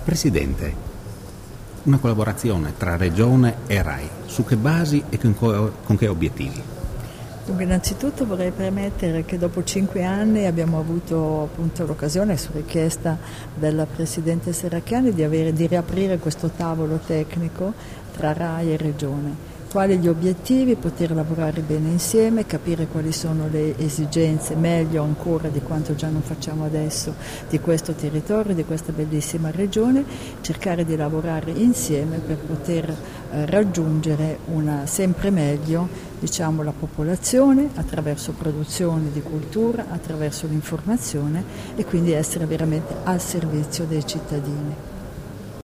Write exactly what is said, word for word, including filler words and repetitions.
Presidente, una collaborazione tra Regione e RAI, su che basi e con, co- con che obiettivi? Dunque, innanzitutto vorrei premettere che dopo cinque anni abbiamo avuto appunto l'occasione, su richiesta della Presidente Serracchiani, di, avere, di riaprire questo tavolo tecnico tra RAI e Regione. Quali gli obiettivi? Poter lavorare bene insieme, capire quali sono le esigenze, meglio ancora di quanto già non facciamo adesso, di questo territorio, di questa bellissima regione, cercare di lavorare insieme per poter eh, raggiungere una sempre meglio, diciamo, la popolazione attraverso produzione di cultura, attraverso l'informazione e quindi essere veramente al servizio dei cittadini.